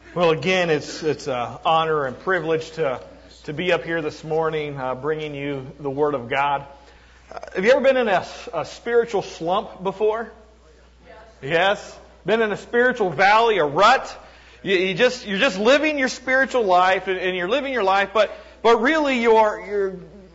Well, again, it's an honor and privilege to be up here this morning bringing you the Word of God. Have you ever been in a spiritual slump before? Yes? Been in a spiritual valley, a rut? You're just living your spiritual life, and you're living your life, but really I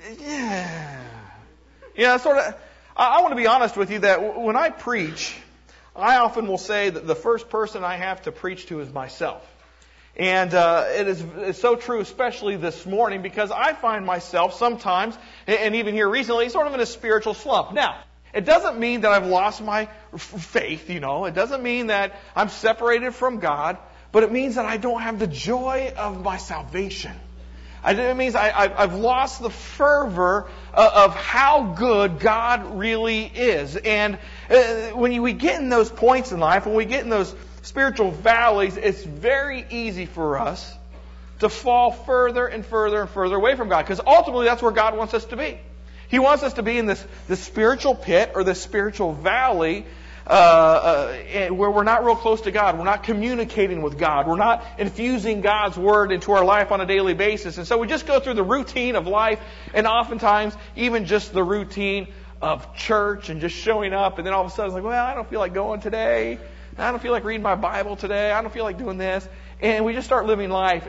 want to be honest with you that when I preach, I often will say that the first person I have to preach to is myself. And it's so true, especially this morning, because I find myself sometimes, and even here recently, sort of in a spiritual slump. Now, it doesn't mean that I've lost my faith, It doesn't mean that I'm separated from God, but it means that I don't have the joy of my salvation. It means I've lost the fervor of how good God really is. And when we get in those points in life, when we get in those spiritual valleys, it's very easy for us to fall further and further and further away from God. Because ultimately, that's where God wants us to be. He wants us to be in this spiritual pit or this spiritual valley where we're not real close to God. We're not communicating with God. We're not infusing God's Word into our life on a daily basis. And so we just go through the routine of life, and oftentimes even just the routine of church and just showing up. And then all of a sudden it's like, well, I don't feel like going today. I don't feel like reading my Bible today. I don't feel like doing this. And we just start living life.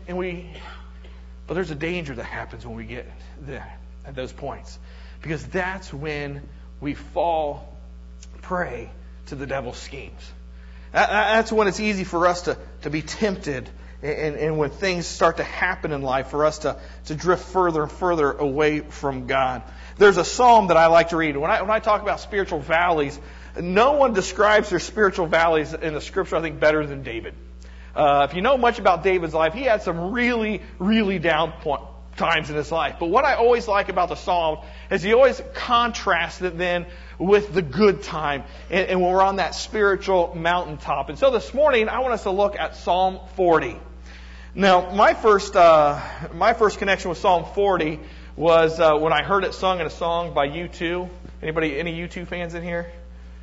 But there's a danger that happens when we get there at those points. Because that's when we fall prey to the devil's schemes. That's when it's easy for us to be tempted. And when things start to happen in life, for us to drift further and further away from God. There's a psalm that I like to read. When I talk about spiritual valleys, no one describes their spiritual valleys in the Scripture, I think, better than David. If you know much about David's life, he had some really, really down times in his life. But what I always like about the Psalm is he always contrasts it then with the good time and when we're on that spiritual mountaintop. And so this morning, I want us to look at Psalm 40. Now, my first connection with Psalm 40 was when I heard it sung in a song by U2. Any U2 fans in here?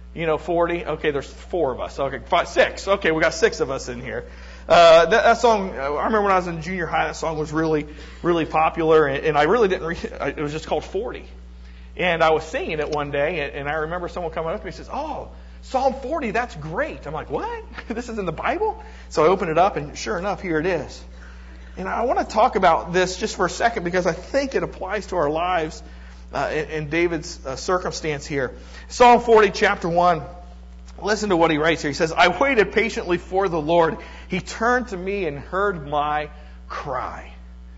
40? Okay, there's 4 of us. Okay, 6. Okay, we got 6 of us in here. That song, I remember when I was in junior high, that song was really, really popular, and I really didn't it was just called 40. And I was singing it one day, and I remember someone coming up to me and says, "Oh, Psalm 40, that's great." I'm like, "What? This is in the Bible?" So I opened it up, and sure enough, here it is. And I want to talk about this just for a second because I think it applies to our lives in David's circumstance here. Psalm 40, chapter 1. Listen to what he writes here. He says, "I waited patiently for the Lord. He turned to me and heard my cry."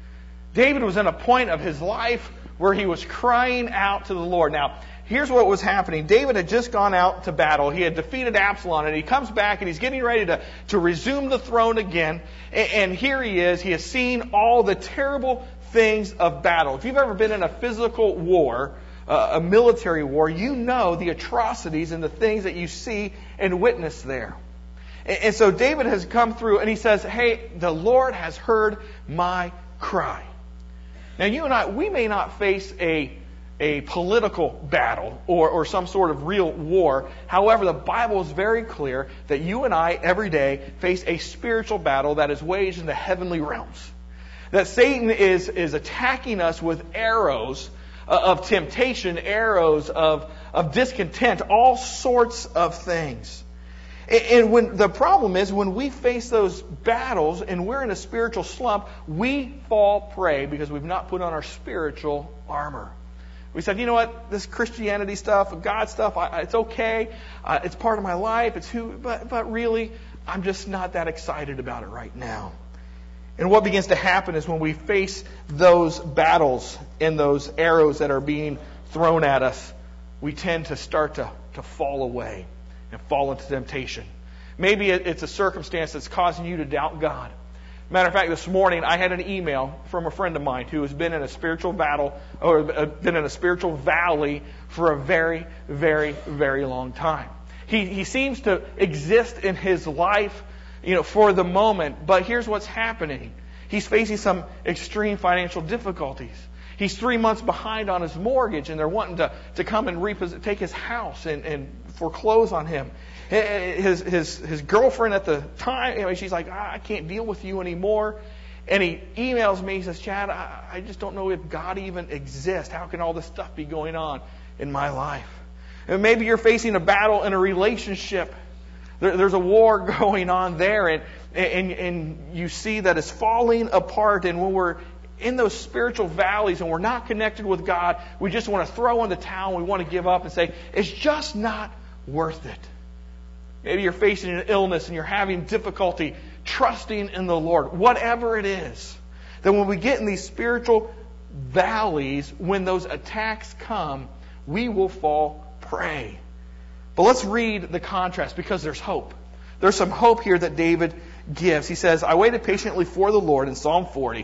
David was in a point of his life where he was crying out to the Lord. Now, here's what was happening. David had just gone out to battle. He had defeated Absalom, and he comes back, and he's getting ready to resume the throne again. And here he is. He has seen all the terrible things of battle. If you've ever been in a physical war, a military war, you know the atrocities and the things that you see and witness there. And so David has come through, and he says, "Hey, the Lord has heard my cry." Now, you and I, we may not face a political battle or some sort of real war. However, the Bible is very clear that you and I every day face a spiritual battle that is waged in the heavenly realms. That Satan is attacking us with arrows of temptation, arrows of discontent, all sorts of things. And when the problem is, when we face those battles and we're in a spiritual slump, we fall prey because we've not put on our spiritual armor. We said, you know what, this Christianity stuff, God stuff, it's okay. It's part of my life. But really, I'm just not that excited about it right now. And what begins to happen is when we face those battles and those arrows that are being thrown at us, we tend to start to fall away and fall into temptation. Maybe it's a circumstance that's causing you to doubt God. Matter of fact, this morning I had an email from a friend of mine who has been in a spiritual battle or been in a spiritual valley for a very, very, very long time. He seems to exist in his life, for the moment, but here's what's happening. He's facing some extreme financial difficulties. He's 3 months behind on his mortgage, and they're wanting to come and take his house and foreclose on him. His girlfriend at the time, she's like, I can't deal with you anymore. And he emails me, he says, Chad, I just don't know if God even exists. How can all this stuff be going on in my life? And maybe you're facing a battle in a relationship. There's a war going on there, and you see that it's falling apart. And when we're in those spiritual valleys and we're not connected with God, we just want to throw in the towel. We want to give up and say, it's just not worth it. Maybe you're facing an illness and you're having difficulty trusting in the Lord. Whatever it is, that when we get in these spiritual valleys, when those attacks come, we will fall prey. But let's read the contrast, because there's hope. There's some hope here that David gives. He says, I waited patiently for the Lord in Psalm 40.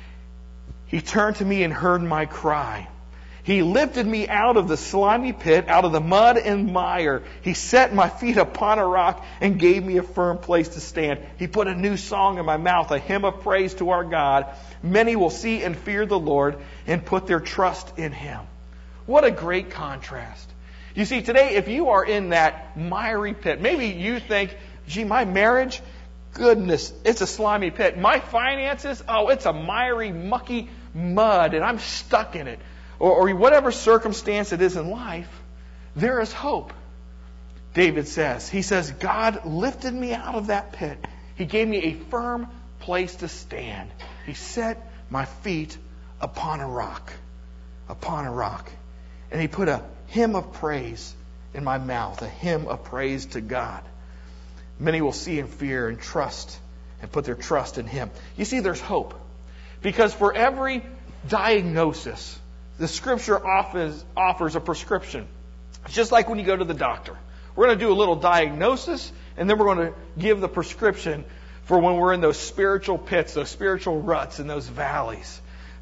He turned to me and heard my cry. He lifted me out of the slimy pit, out of the mud and mire. He set my feet upon a rock and gave me a firm place to stand. He put a new song in my mouth, a hymn of praise to our God. Many will see and fear the Lord and put their trust in Him. What a great contrast. You see, today, if you are in that miry pit, maybe you think, gee, my marriage, goodness, it's a slimy pit. My finances, oh, it's a miry, mucky mud, and I'm stuck in it. Or whatever circumstance it is in life, there is hope. David says, he says, God lifted me out of that pit. He gave me a firm place to stand. He set my feet upon a rock. Upon a rock. And He put a hymn of praise in my mouth, a hymn of praise to God. Many will see and fear and trust and put their trust in Him. You see, there's hope. Because for every diagnosis, the Scripture offers a prescription. It's just like when you go to the doctor. We're going to do a little diagnosis, and then we're going to give the prescription for when we're in those spiritual pits, those spiritual ruts, and those valleys.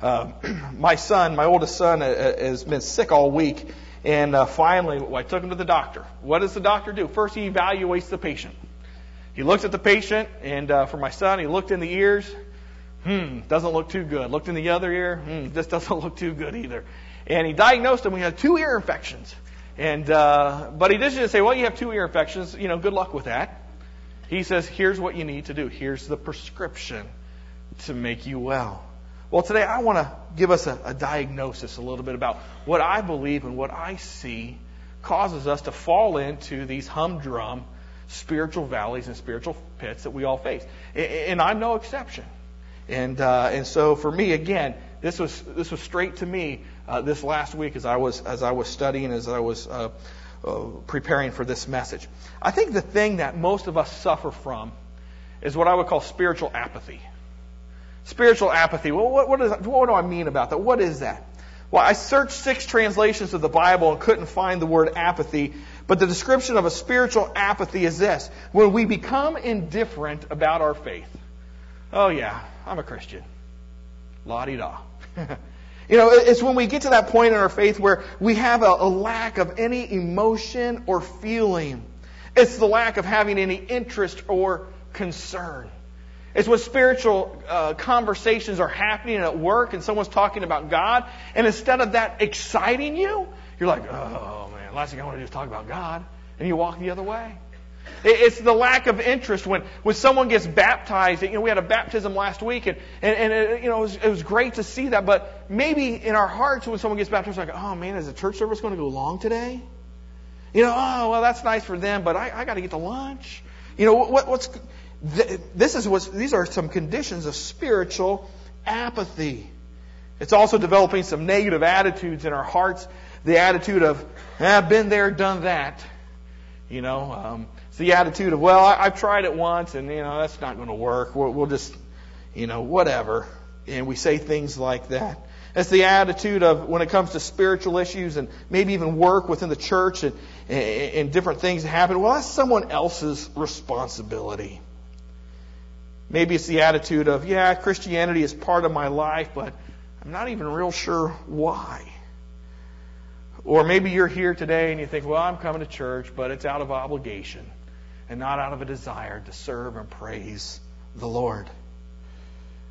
My oldest son, has been sick all week. And finally, I took him to the doctor. What does the doctor do? First, he evaluates the patient. He looks at the patient, and for my son, he looked in the ears. Doesn't look too good. Looked in the other ear. This doesn't look too good either. And he diagnosed him. We had 2 ear infections. And but he didn't just say, well, you have 2 ear infections. Good luck with that. He says, here's what you need to do. Here's the prescription to make you well. Well, today I want to give us a diagnosis a little bit about what I believe and what I see causes us to fall into these humdrum spiritual valleys and spiritual pits that we all face. And I'm no exception. And so for me, again, this was straight to me this last week as I was studying, as I was preparing for this message. I think the thing that most of us suffer from is what I would call spiritual apathy. Spiritual apathy. Well, what do I mean about that? What is that? Well, I searched 6 translations of the Bible and couldn't find the word apathy. But the description of a spiritual apathy is this: when we become indifferent about our faith. Oh yeah, I'm a Christian. La-di-da. It's when we get to that point in our faith where we have a lack of any emotion or feeling. It's the lack of having any interest or concern. It's when spiritual conversations are happening at work and someone's talking about God, and instead of that exciting you, you're like, oh man, last thing I want to do is talk about God, and you walk the other way. It's the lack of interest when someone gets baptized. We had a baptism last week, and it was great to see that. But maybe in our hearts, when someone gets baptized, we're like, oh man, is the church service going to go long today? Oh well, that's nice for them, but I got to get to lunch. These are some conditions of spiritual apathy. It's also developing some negative attitudes in our hearts. The attitude of, I've been there, done that. It's the attitude of, well, I've tried it once, and that's not going to work. We'll just, whatever. And we say things like that. It's the attitude of, when it comes to spiritual issues and maybe even work within the church and different things that happen, well, that's someone else's responsibility. Maybe it's the attitude of, yeah, Christianity is part of my life, but I'm not even real sure why. Or maybe you're here today and you think, well, I'm coming to church, but it's out of obligation and not out of a desire to serve and praise the Lord.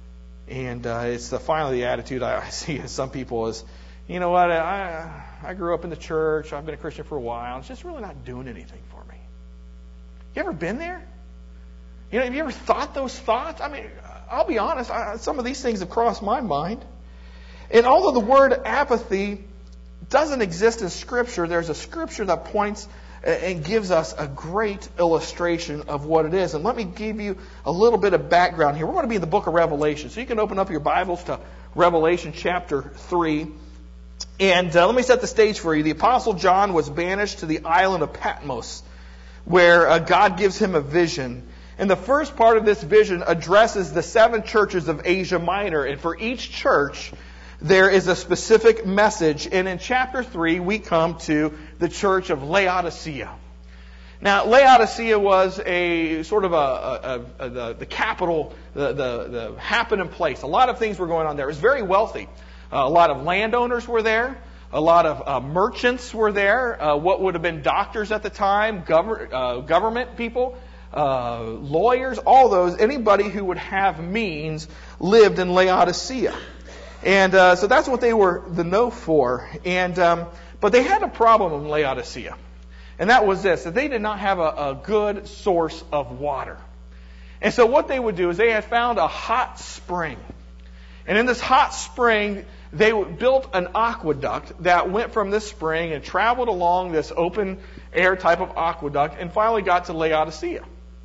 And it's finally the attitude I see in some people is, you know what, I grew up in the church, I've been a Christian for a while, it's just really not doing anything for me. You ever been there? You know, have you ever thought those thoughts? I mean, I'll be honest, some of these things have crossed my mind. And although the word apathy doesn't exist in Scripture, there's a Scripture that points and gives us a great illustration of what it is. And let me give you a little bit of background here. We're going to be in the book of Revelation. So you can open up your Bibles to Revelation chapter 3. And let me set the stage for you. The Apostle John was banished to the island of Patmos, where God gives him a vision. And the first part of this vision addresses the 7 churches of Asia Minor. And for each church, there is a specific message. And in chapter 3, we come to the church of Laodicea. Now, Laodicea was a sort of the capital, the happening place. A lot of things were going on there. It was very wealthy. A lot of landowners were there. A lot of merchants were there. What would have been doctors at the time, government people, lawyers, all those. Anybody who would have means lived in Laodicea. And so that's what they were the know for. And but they had a problem in Laodicea. And that was this, that they did not have a good source of water. And so what they would do is they had found a hot spring. And in this hot spring, they built an aqueduct that went from this spring and traveled along this open air type of aqueduct and finally got to Laodicea.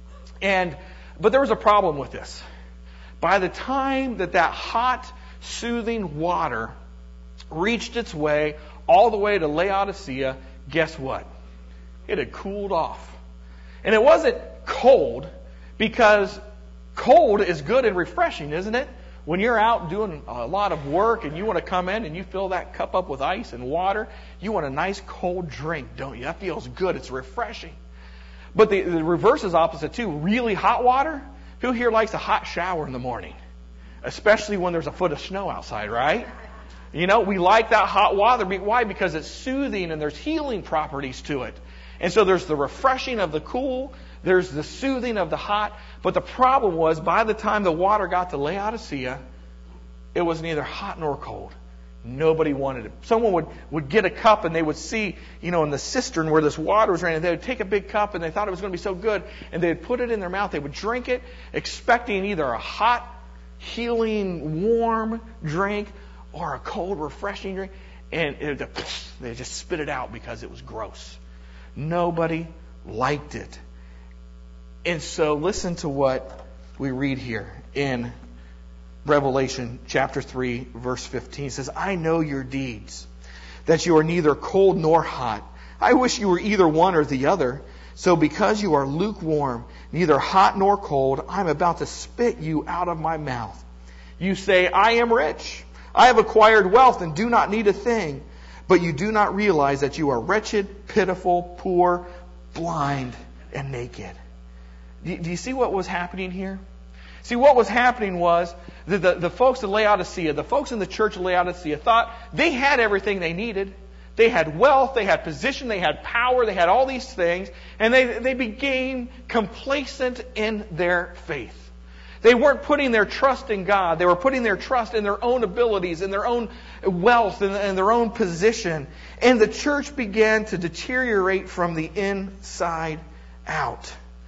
But there was a problem with this. By the time that hot, soothing water reached its way all the way to Laodicea, guess what? It had cooled off. And it wasn't cold, because cold is good and refreshing, isn't it? When you're out doing a lot of work and you want to come in and you fill that cup up with ice and water, you want a nice cold drink, don't you? That feels good. It's refreshing. But the reverse is opposite too. Really hot water? Who here likes a hot shower in the morning? Especially when there's a foot of snow outside, right? You know, we like that hot water. Why? Because it's soothing and there's healing properties to it. And so there's the refreshing of the cool, there's the soothing of the hot. But the problem was, by the time the water got to Laodicea, it was neither hot nor cold. Nobody wanted it. Someone would get a cup and they would see, in the cistern where this water was running, they would take a big cup and they thought it was going to be so good, and they would put it in their mouth. They would drink it, expecting either a hot, healing, warm drink or a cold, refreshing drink, and they just spit it out because it was gross. Nobody liked it. And so listen to what we read here in Revelation chapter 3, verse 15. It says, I know your deeds, that you are neither cold nor hot. I wish you were either one or the other. So because you are lukewarm, neither hot nor cold, I'm about to spit you out of my mouth. You say, I am rich. I have acquired wealth and do not need a thing. But you do not realize that you are wretched, pitiful, poor, blind, and naked. Do you see what was happening here? See, what was happening was the folks in Laodicea, the folks in the church of Laodicea thought they had everything they needed. They had wealth, they had position, they had power, they had all these things, and they became complacent in their faith. They weren't putting their trust in God. They were putting their trust in their own abilities, in their own wealth, and their own position. And the church began to deteriorate from the inside out.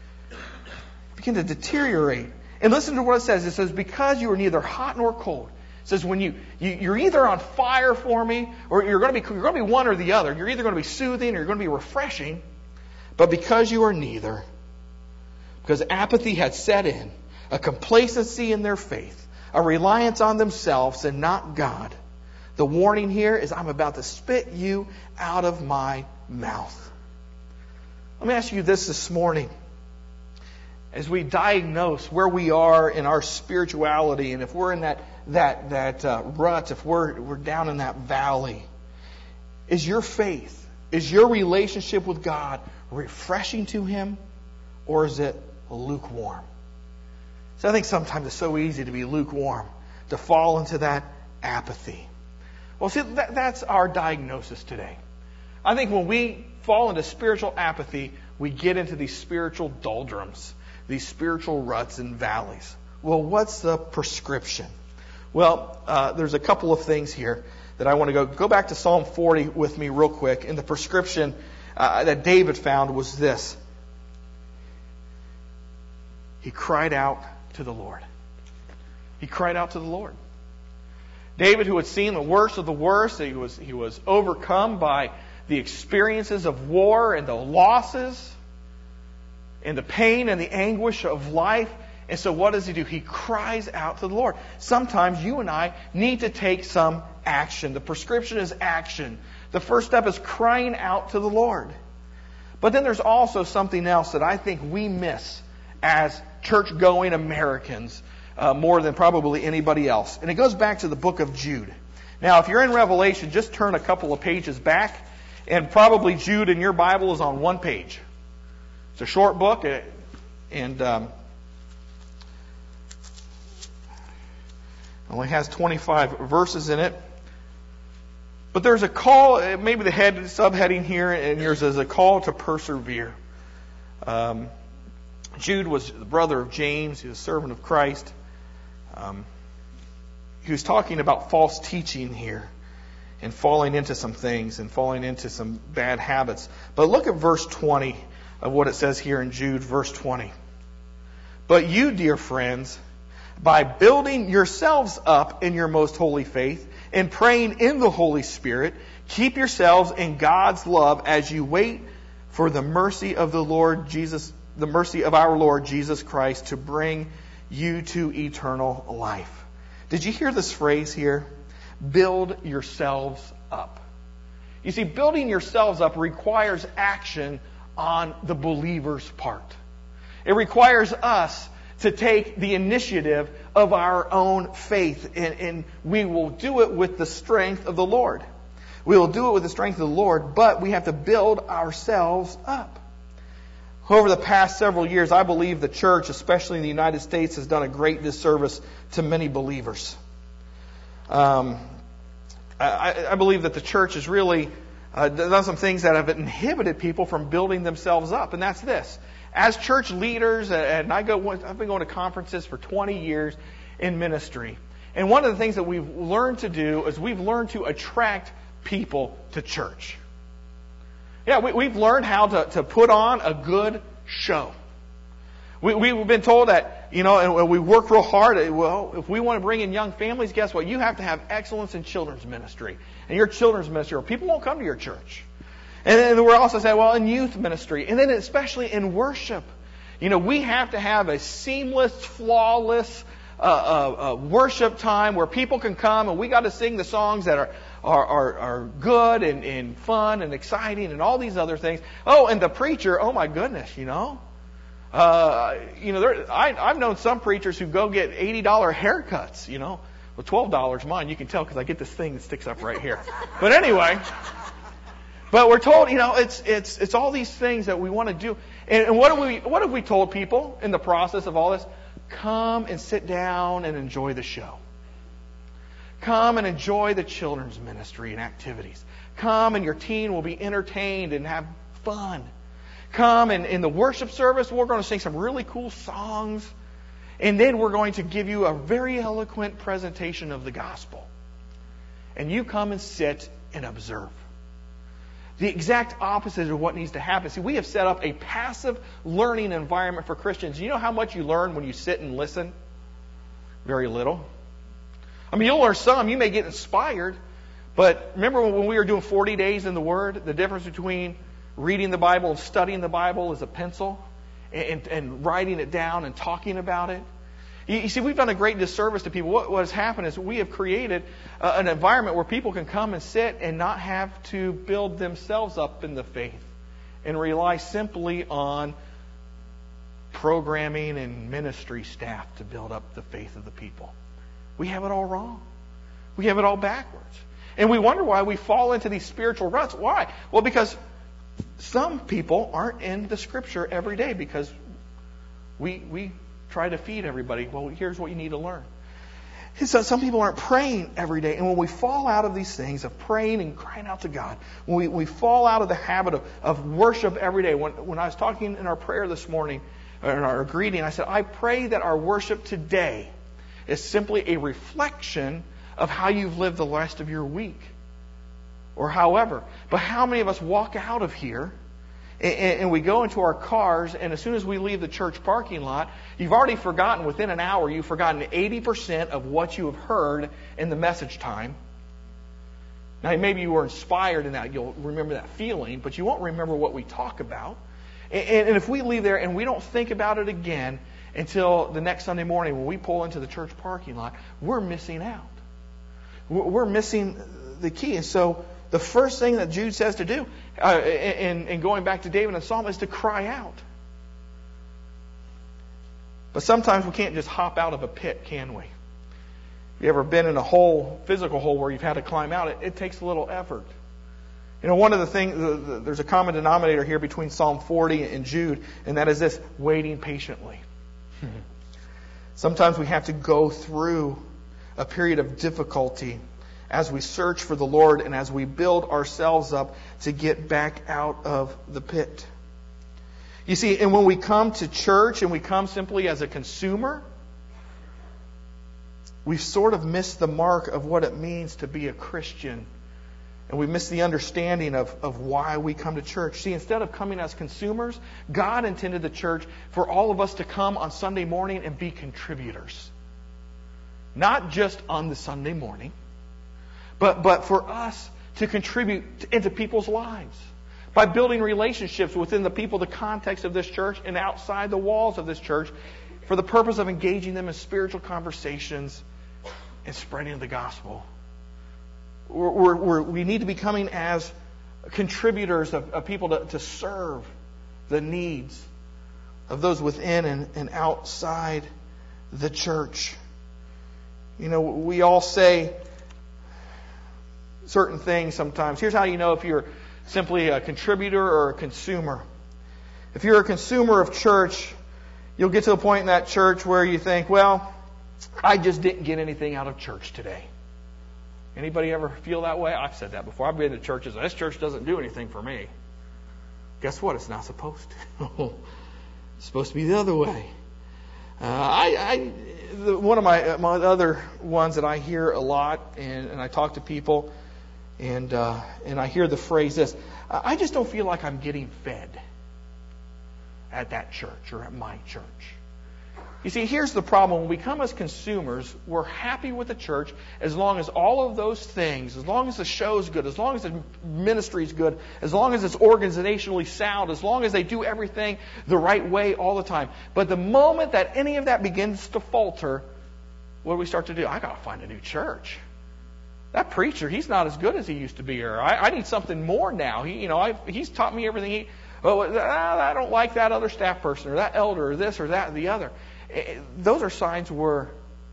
It began to deteriorate. And listen to what it says. It says, because you are neither hot nor cold. It says, when you're either on fire for me, or you're going to be one or the other. You're either going to be soothing or you're going to be refreshing. But because you are neither, because apathy had set in, a complacency in their faith, a reliance on themselves and not God, the warning here is, I'm about to spit you out of my mouth. Let me ask you this morning. As we diagnose where we are in our spirituality, and if we're in that rut, if we're down in that valley, is your faith, is your relationship with God refreshing to Him, or is it lukewarm? So I think sometimes it's so easy to be lukewarm, to fall into that apathy. Well, see, that's our diagnosis today. I think when we fall into spiritual apathy, we get into these spiritual doldrums, these spiritual ruts and valleys. Well, what's the prescription? Well, there's a couple of things here that I want to go back to Psalm 40 with me real quick. And the prescription that David found was this. He cried out to the Lord. He cried out to the Lord. David, who had seen the worst of the worst, he was overcome by the experiences of war and the losses and the pain and the anguish of life. And so what does he do? He cries out to the Lord. Sometimes you and I need to take some action. The prescription is action. The first step is crying out to the Lord. But then there's also something else that I think we miss as church-going Americans more than probably anybody else. And it goes back to the book of Jude. Now, if you're in Revelation, just turn a couple of pages back, and probably Jude in your Bible is on one page. It's a short book, and only has 25 verses in it. But there's a call, maybe the subheading here, and yours is a call to persevere. Jude was the brother of James. He was a servant of Christ. He was talking about false teaching here and falling into some things and falling into some bad habits. But look at verse 20 of what it says here in Jude, verse 20. But you, dear friends, by building yourselves up in your most holy faith and praying in the Holy Spirit, keep yourselves in God's love as you wait for the mercy of the Lord Jesus, the mercy of our Lord Jesus Christ to bring you to eternal life. Did you hear this phrase here? Build yourselves up. You see, building yourselves up requires action on the believer's part. It requires us to take the initiative of our own faith, and we will do it with the strength of the Lord. We will do it with the strength of the Lord, but we have to build ourselves up. Over the past several years, I believe the church, especially in the United States, has done a great disservice to many believers. I believe that the church has really done some things that have inhibited people from building themselves up, and that's this. As church leaders, and I've been going to conferences for 20 years in ministry, and one of the things that we've learned to do is we've learned to attract people to church. Yeah, we've learned how to put on a good show. We've been told that, and we work real hard. Well, if we want to bring in young families, guess what? You have to have excellence in children's ministry. And your children's ministry, or people won't come to your church. And then we're also saying, well, in youth ministry, and then especially in worship. We have to have a seamless, flawless worship time where people can come, and we got to sing the songs that are good and fun and exciting and all these other things. Oh, and the preacher, oh my goodness, I've known some preachers who go get $80 haircuts, with $12 mine. You can tell because I get this thing that sticks up right here. But anyway, but we're told, it's all these things that we want to do. And what have we told people in the process of all this? Come and sit down and enjoy the show. Come and enjoy the children's ministry and activities. Come and your teen will be entertained and have fun. Come and in the worship service, we're going to sing some really cool songs. And then we're going to give you a very eloquent presentation of the gospel. And you come and sit and observe. The exact opposite of what needs to happen. See, we have set up a passive learning environment for Christians. You know how much you learn when you sit and listen? Very little. I mean, you'll learn some. You may get inspired. But remember when we were doing 40 days in the Word? The difference between reading the Bible and studying the Bible is a pencil. And writing it down and talking about it. You see, we've done a great disservice to people. What has happened is we have created an environment where people can come and sit and not have to build themselves up in the faith and rely simply on programming and ministry staff to build up the faith of the people. We have it all wrong. We have it all backwards. And we wonder why we fall into these spiritual ruts. Why? Well, because some people aren't in the Scripture every day because we try to feed everybody. Well, here's what you need to learn. So some people aren't praying every day. And when we fall out of these things of praying and crying out to God, when we fall out of the habit of worship every day. When I was talking in our prayer this morning, in our greeting, I said, I pray that our worship today is simply a reflection of how you've lived the rest of your week. Or however. But how many of us walk out of here and we go into our cars, and as soon as we leave the church parking lot, you've already forgotten, within an hour, you've forgotten 80% of what you have heard in the message time. Now, maybe you were inspired in that. You'll remember that feeling, but you won't remember what we talk about. And if we leave there and we don't think about it again until the next Sunday morning when we pull into the church parking lot, we're missing out. We're missing the key. And so the first thing that Jude says to do, in going back to David and the Psalm, is to cry out. But sometimes we can't just hop out of a pit, can we? You ever been in a hole, physical hole, where you've had to climb out? It takes a little effort. You know, one of the things, there's a common denominator here between Psalm 40 and Jude, and that is this: waiting patiently. Sometimes we have to go through a period of difficulty as we search for the Lord and as we build ourselves up to get back out of the pit. You see, and when we come to church and we come simply as a consumer, we've sort of missed the mark of what it means to be a Christian. And we miss the understanding of why we come to church. See, instead of coming as consumers, God intended the church for all of us to come on Sunday morning and be contributors. Not just on the Sunday morning, but for us to contribute into people's lives by building relationships within the people, the context of this church, and outside the walls of this church, for the purpose of engaging them in spiritual conversations and spreading the gospel. We need to be coming as contributors of people to serve the needs of those within and outside the church. You know, we all say certain things sometimes. Here's how you know if you're simply a contributor or a consumer. If you're a consumer of church, you'll get to a point in that church where you think, well, I just didn't get anything out of church today. Anybody ever feel that way? I've said that before. I've been to churches. This church doesn't do anything for me. Guess what? It's not supposed to. It's supposed to be the other way. One of my other ones that I hear a lot, and I talk to people, and I hear the phrase this: I just don't feel like I'm getting fed at that church or at my church. You see, here's the problem. When we come as consumers, we're happy with the church as long as all of those things, as long as the show's good, as long as the ministry's good, as long as it's organizationally sound, as long as they do everything the right way all the time. But the moment that any of that begins to falter, what do we start to do? I got to find a new church. That preacher, he's not as good as he used to be. Or I need something more now. He's taught me everything. I don't like that other staff person or that elder or this or that or the other. Those are signs we're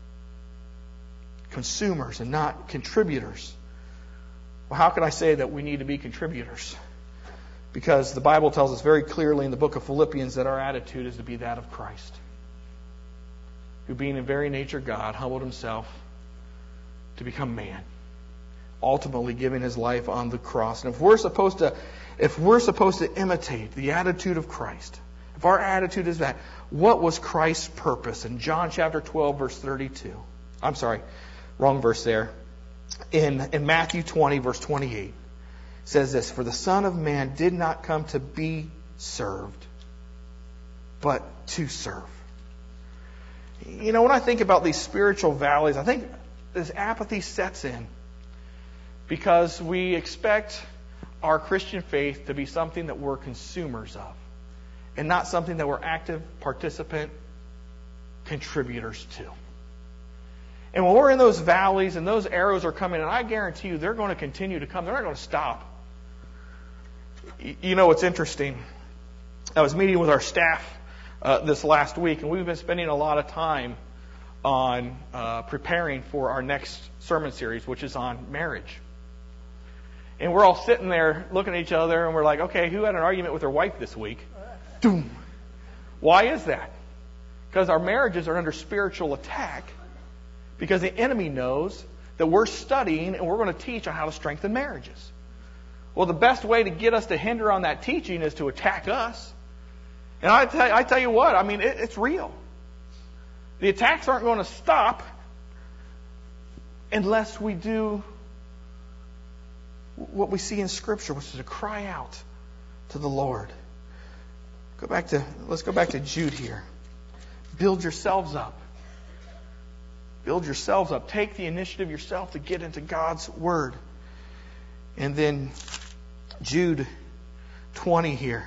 consumers and not contributors. Well, how can I say that we need to be contributors? Because the Bible tells us very clearly in the book of Philippians that our attitude is to be that of Christ, who being in very nature God, humbled himself to become man, ultimately giving his life on the cross. And if we're supposed to imitate the attitude of Christ, if our attitude is that, what was Christ's purpose? In John chapter 12, verse 32. I'm sorry, wrong verse there. In Matthew 20, verse 28, it says this: for the Son of Man did not come to be served, but to serve. You know, when I think about these spiritual valleys, I think this apathy sets in because we expect our Christian faith to be something that we're consumers of, and not something that we're active participant contributors to. And when we're in those valleys and those arrows are coming, and I guarantee you they're going to continue to come. They're not going to stop. You know, it's interesting. I was meeting with our staff this last week, and we've been spending a lot of time on preparing for our next sermon series, which is on marriage. And we're all sitting there looking at each other, and we're like, okay, who had an argument with their wife this week? Doom. Why is that? Because our marriages are under spiritual attack, because the enemy knows that we're studying and we're going to teach on how to strengthen marriages. Well, the best way to get us to hinder on that teaching is to attack us. And I tell you what, I mean, it's real. The attacks aren't going to stop unless we do what we see in Scripture, which is to cry out to the Lord. Let's go back to Jude here. Build yourselves up. Build yourselves up. Take the initiative yourself to get into God's Word. And then Jude 20 here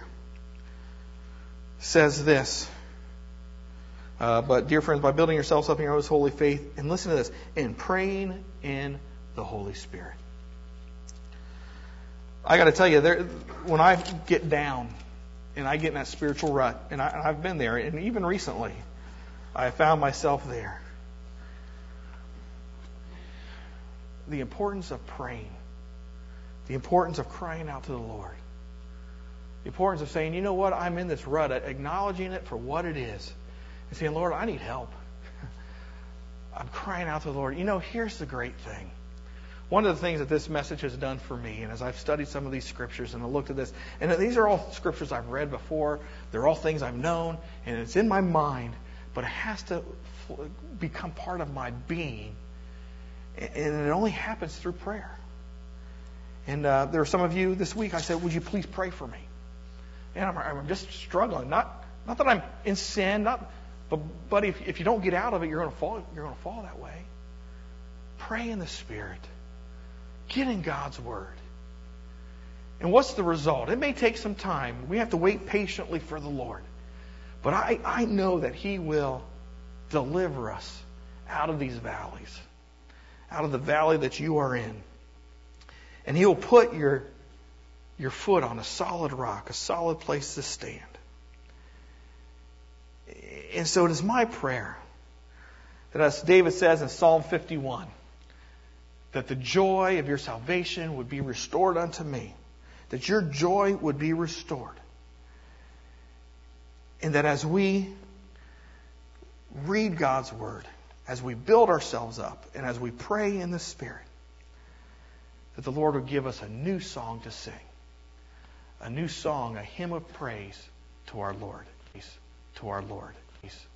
says this. But dear friends, by building yourselves up in your own holy faith, and listen to this, and praying in the Holy Spirit. I got to tell you, when I get down and I get in that spiritual rut, and I've been there, and even recently, I found myself there. The importance of praying, the importance of crying out to the Lord, the importance of saying, you know what, I'm in this rut, acknowledging it for what it is, and saying, Lord, I need help. I'm crying out to the Lord. You know, here's the great thing. One of the things that this message has done for me, and as I've studied some of these scriptures and I looked at this, and these are all scriptures I've read before, they're all things I've known, and it's in my mind, but it has to become part of my being. And it only happens through prayer. And there are some of you this week, I said, would you please pray for me? And I'm just struggling. Not that I'm in sin, but if you don't get out of it, you're going to fall that way. Pray in the Spirit. Get in God's Word. And what's the result? It may take some time. We have to wait patiently for the Lord. But I know that He will deliver us out of these valleys, out of the valley that you are in. And He will put your foot on a solid rock, a solid place to stand. And so it is my prayer that, as David says in Psalm 51, that the joy of your salvation would be restored unto me, that your joy would be restored. And that as we read God's Word, as we build ourselves up, and as we pray in the Spirit, that the Lord would give us a new song to sing. A new song, a hymn of praise to our Lord. To our Lord.